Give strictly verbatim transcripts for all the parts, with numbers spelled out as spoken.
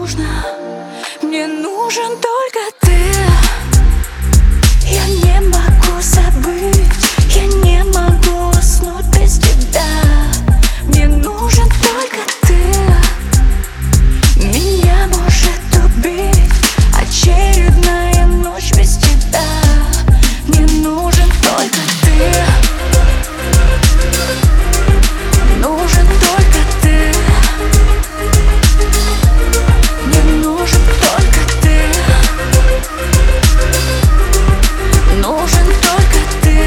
нужно, мне нужен только ты. Я не могу забыть, я не могу уснуть без тебя. Мне нужен только ты. Меня может убить очередная ночь без тебя. Мне нужен только ты. Нужен только ты. Мне нужен только ты. Нужен только ты.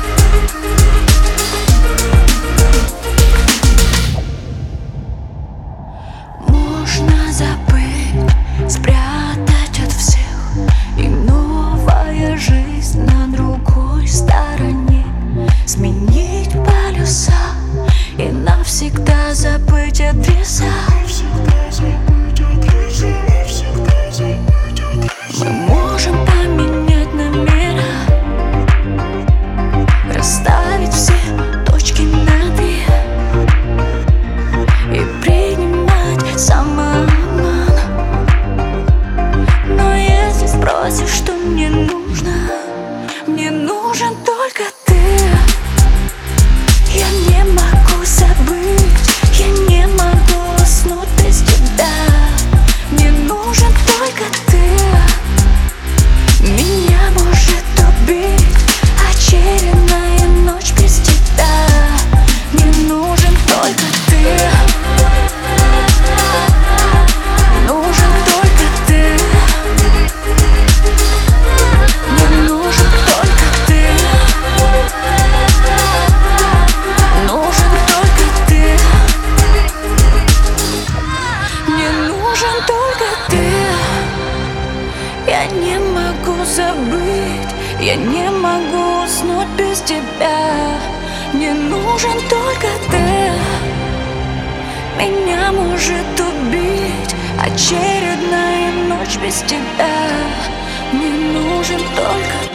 Можно забыть, спрятать от всех, и новая жизнь на другой стороне. Сменить полюса и навсегда забыть адреса. Мы можем поменять номера, расставить все точки над «и» и принимать самообман. Но если спросишь, что мне нужно, мне нужен только ты. Я не могу забыть, я не могу уснуть без тебя. Мне нужен только ты. Меня может убить очередная ночь без тебя. Мне нужен только ты. Нужен только ты. Мне нужен только ты. Нужен только ты. Мне нужен только ты. Я не могу забыть, я не могу уснуть без тебя. Мне нужен только ты. Меня может убить очередная ночь без тебя. Мне нужен только